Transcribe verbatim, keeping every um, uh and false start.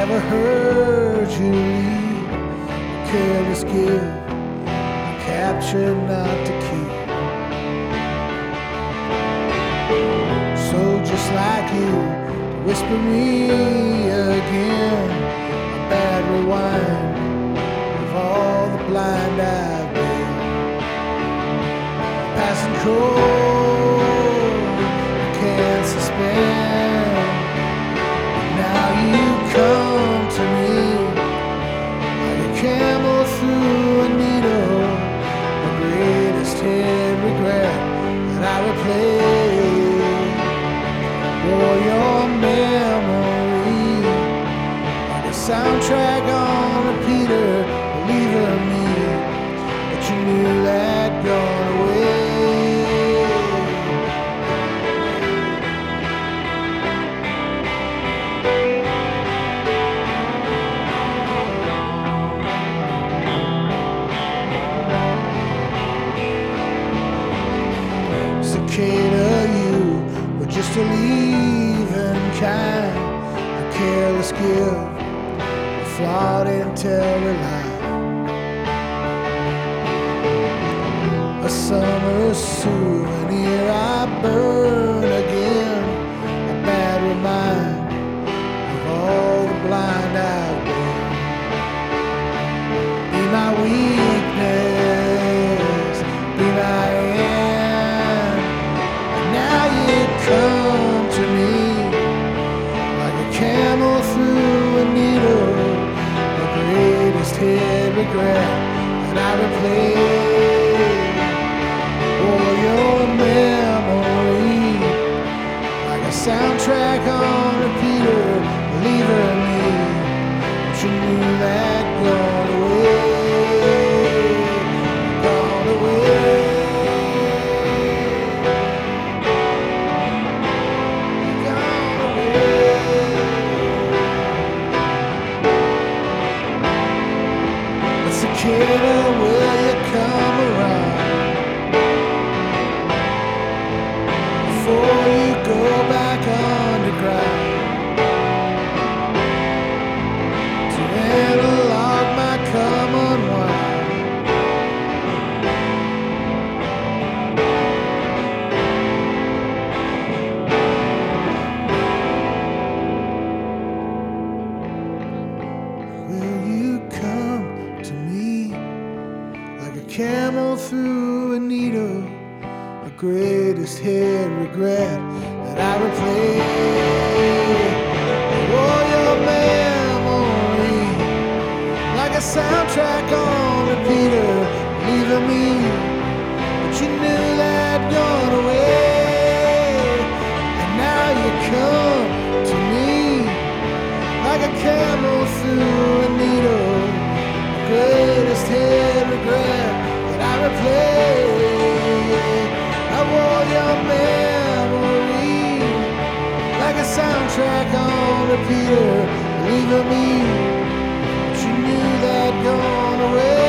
never heard you leave. A careless gift, a capture not to keep. So just like you, whisper me again, a bad rewind of all the blind I've been. Passing cold, can't suspend. Now you come to me like a camel through a needle, the greatest hid regret that I replay. For your memory, like a soundtrack on repeater, believing me, but you knew that gone away. Cicada, you were just a leaving kind, a careless gift, a flawed intel lie, a summer souvenir I burn again, a bad reminder of all the blind I've been. Be my weakness, be my end. Now you come to me like a camel through a needle, the greatest hid regret that I replay. For your memory, like a soundtrack on repeater, believing me, but you knew that gone away, gone away. Cicada, will you come around before you go back underground to analog my common wine? Will you come to me like a camel through a needle, the greatest hid regret that I replay? Oh, your memory, like a soundtrack on repeater, leaving me, but you knew that gone away. And now you come to me like a camel through a needle, greatest hid regret that I replay. I wore your memory like a soundtrack on repeater, leaving me, but you knew that gone away.